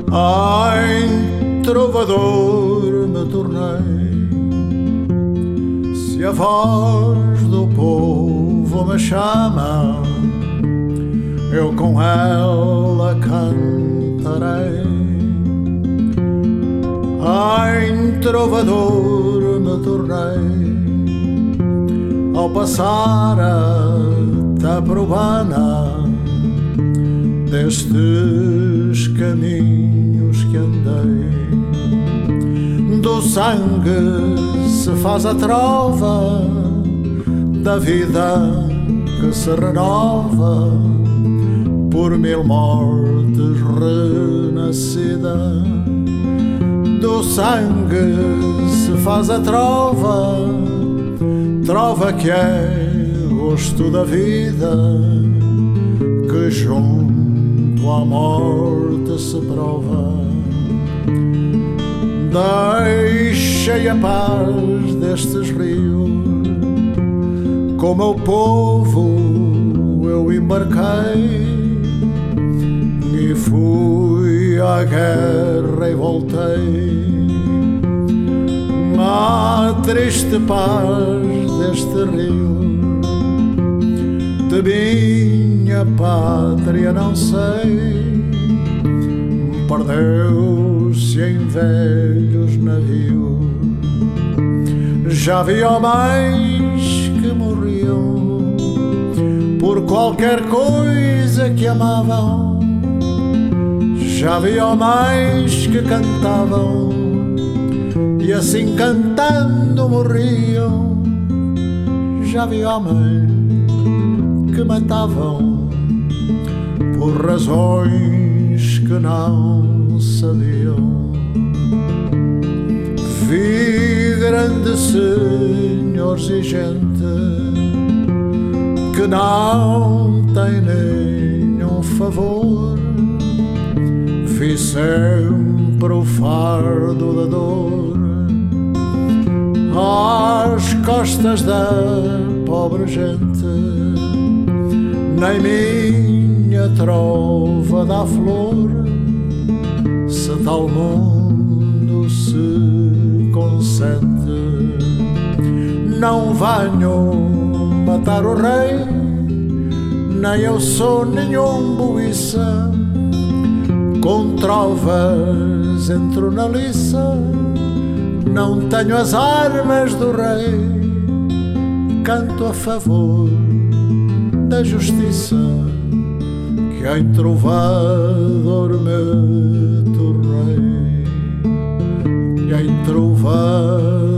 Em trovador me tornei. Se a voz do povo me chama, eu com ela cantarei. Em trovador me tornei ao passar a Taprobana, destes caminhos que andei. Do sangue se faz a trova da vida que se renova, por mil mortes renascida. Do sangue se faz a trova, trova que é gosto da vida, que junto à morte se prova. Deixei a paz destes rios, com meu povo eu embarquei, e fui à guerra e voltei. A triste paz deste rio, de minha pátria não sei, perdeu-se em velhos navios. Já vi homens que morriam por qualquer coisa que amavam. Já vi homens que cantavam e assim cantando morriam. Já vi homens que matavam por razões que não sabiam. Vi grandes senhores e gente que não tem nenhum favor. Vi sempre o fardo da dor às costas da pobre gente. Nem minha trova dá flor, se tal mundo se consente. Não venho matar o rei, nem eu sou nenhum buiça. Com trovas entro na liça, não tenho as armas do rei. Canto a favor da justiça, que em trovador me tornei, que em trovador